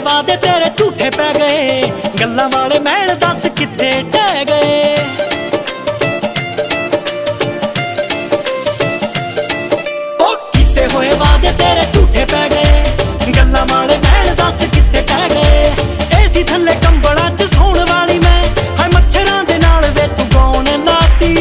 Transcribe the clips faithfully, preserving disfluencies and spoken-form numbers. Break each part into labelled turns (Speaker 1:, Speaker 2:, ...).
Speaker 1: वादे तेरे झूठे पै गए, गल्लां वाले महल दस कित्थे ढह गए। ओ कीते होए वादे तेरे झूठे पै गए, गल्लां वाले महल दस कित्थे ढह गए। एसी थल्ले कंबलां च सौण वाली मैं, हाय मच्छरां दे नाल वे तू गौण लाती।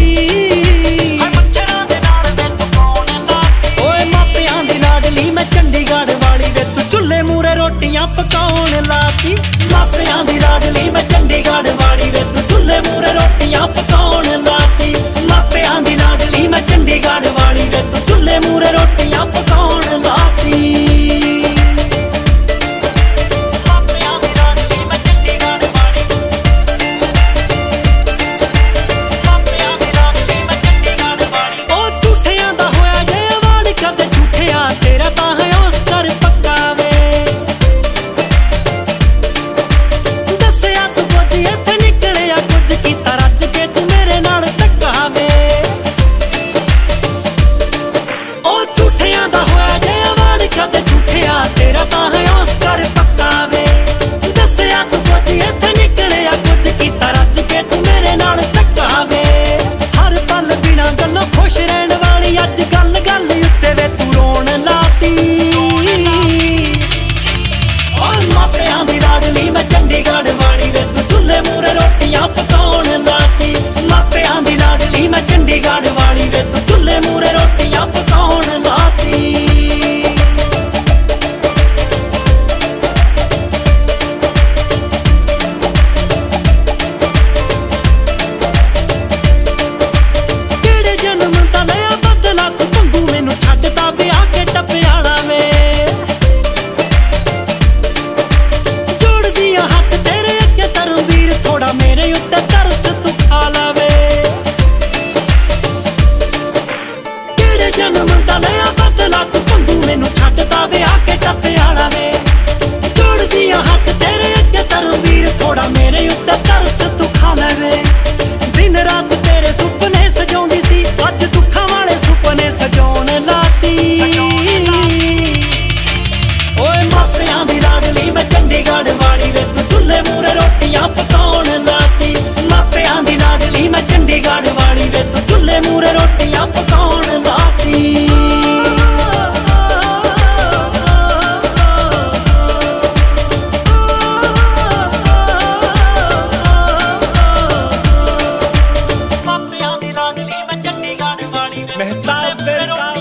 Speaker 1: हाय मच्छरां दे नाल वे तू गौण लाती। ओए मापियां दी लाडली मैं चंडीगढ़ वाली वे तू चुल्हे मूरे रोटियां पकाउण लाती। मापियां दी लाडली मैं चंडीगढ़ वाली वे तू चुल्हे मूरे रोटियां पकाउण लाती। मापियां दी लाडली मैं चंडीगढ़ वाली वे तू चुल्हे मूरे रोटियां पकाउण लाती।
Speaker 2: मेहताब